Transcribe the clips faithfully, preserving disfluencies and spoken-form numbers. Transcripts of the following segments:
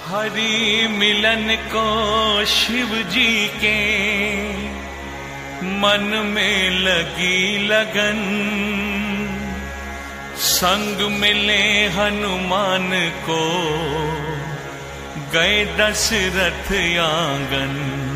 हरि मिलन को शिव जी के मन में लगी लगन, संग मिले हनुमान को गए दशरथ आंगन।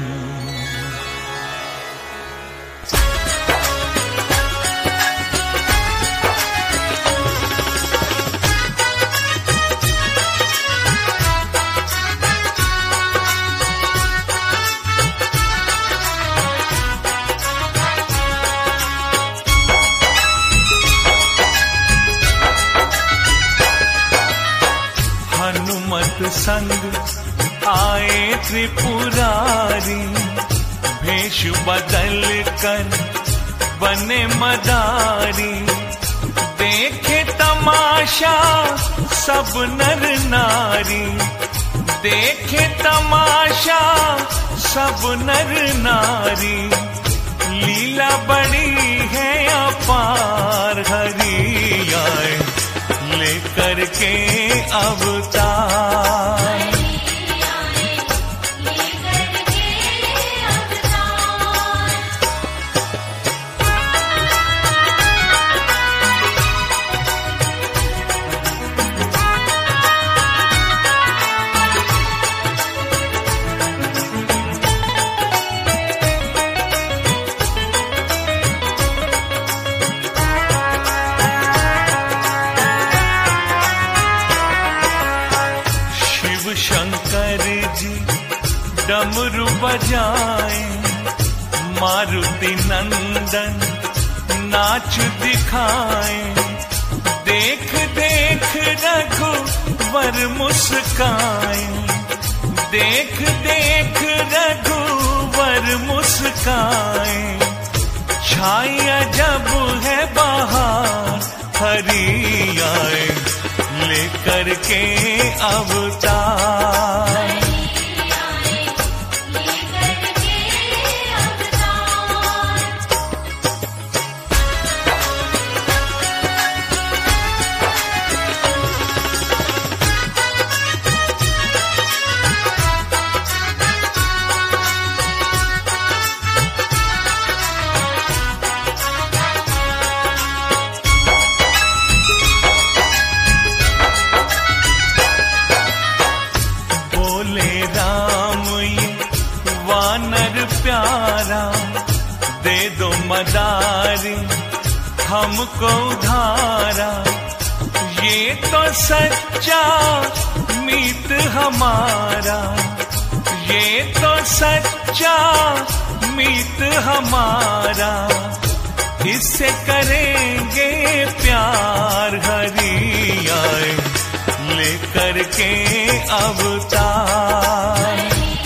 संग आए त्रिपुरारी, भेष बदल कर बने मदारी। देखे तमाशा सब नर नारी, देखे तमाशा सब नर नारी। लीला बड़ी है अपार, हरि आए लेकर के अवतार। शंकर जी डमरू बजाए, मारुति नंदन नाच दिखाए। देख देख रघुवर मुस्काए, देख देख रघुवर मुस्काए। छाई अजब है बहार, हरि आए लेकर के अवतार। प्यारा दे दो मदारी हमको उधारा, ये तो सच्चा मीत हमारा, ये तो सच्चा मीत हमारा। इससे करेंगे प्यार, हरि आए लेकर के अवतार।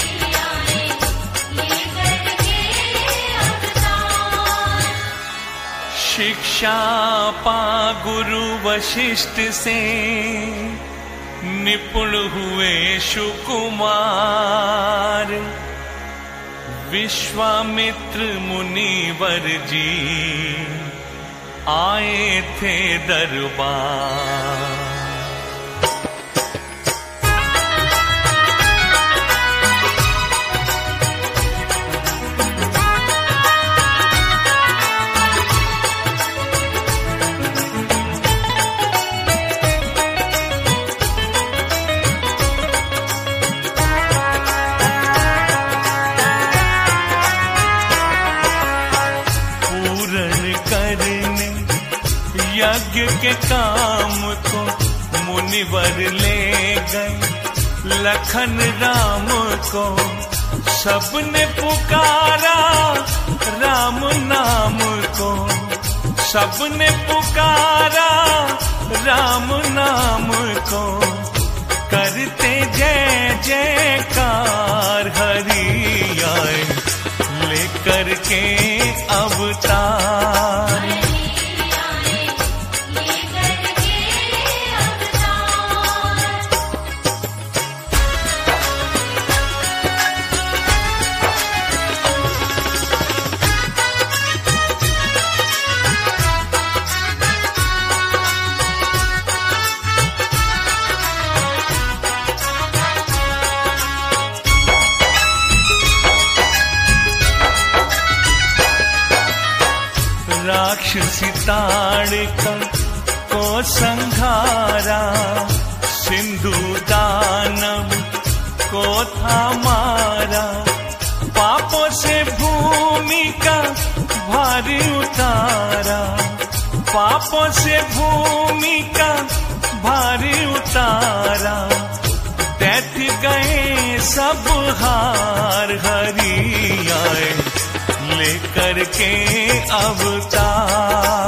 शिक्षा पा गुरु वशिष्ठ से, निपुण हुए सुकुमार। विश्वामित्र मुनिवर जी आए थे दरबार। यज्ञ के काम को मुनिवर ले गए, लखन राम को सबने पुकारा राम नाम को, सबने पुकारा राम नाम को। करते जय जयकार, हरि आए लेकर के अवतार। राक्षसी ताड़का को संघारा, सिंधु दानव को था मारा। पापों से भूमि का भारी उतारा, पापों से भूमि का भारी उतारा। दैत्य गए सब हार, हरि आए लेकर के अवतार।